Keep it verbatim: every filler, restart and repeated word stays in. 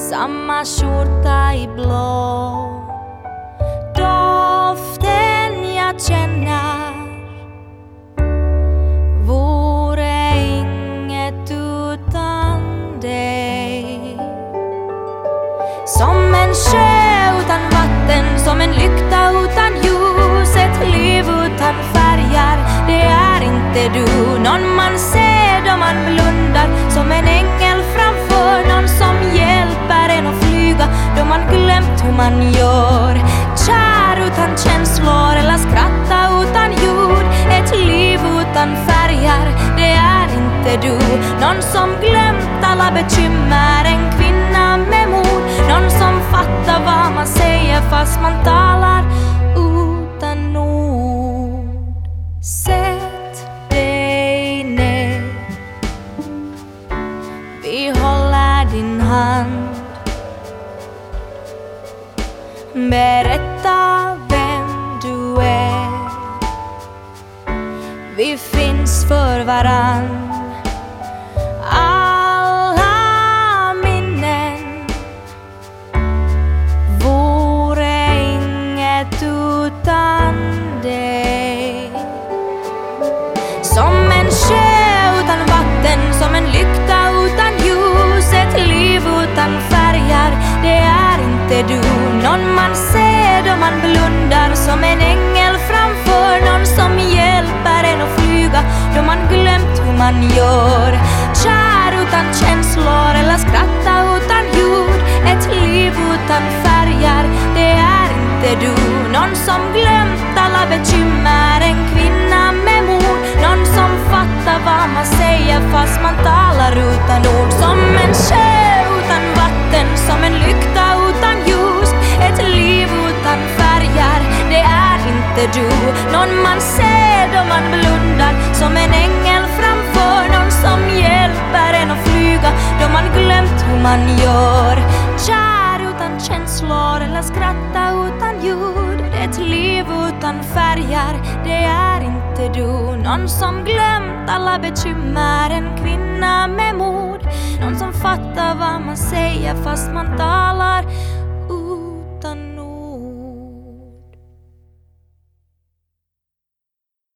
samma skjorta i blå. Doften jag känner vore inget utan dig. Som en sjö utan vatten, som en lykta utan ljus, ett liv utan färger, det är inte du. Någon man ser då man blundar, som en ängel framför, någon som hjälper en att flyga då man glömt hur man gör. Kär utan känslor eller skratta utan ljud, ett liv utan färger, det är inte du. Någon som glömt alla bekymmer, en kvinna med mod, någon som fattar vad man säger fast man talar utan ord. Sätt dig ner, vi håller din hand. Berätta vem du är, vi finns för varann. Alla minnen vore inget utan dig. Som en sjö utan vatten, som en lykta utan ljus, ett liv utan färger, det är inte du. Någon man ser då man blundar, som en ängel framför, någon som hjälper en att flyga då man glömt hur man gör. Kär utan känslor eller skratta utan ljud, ett liv utan färger, det är inte du. Någon som glömt alla bekymmer, en kvinna med mod, någon som fattar vad man säger fast man talar utan ord. Som en sjö utan vatten, som en lykta utan ljus, ett liv utan färger, det är inte du. Någon man ser då man blundar, som en ängel framför, någon som hjälper en att flyga då man glömt hur man gör. Kär utan känslor eller skratta utan ljud, ett liv utan färger, det är inte du. Någon som glömt alla bekymmer, en kvinna med mod, någon som fattar vad man säger fast man talar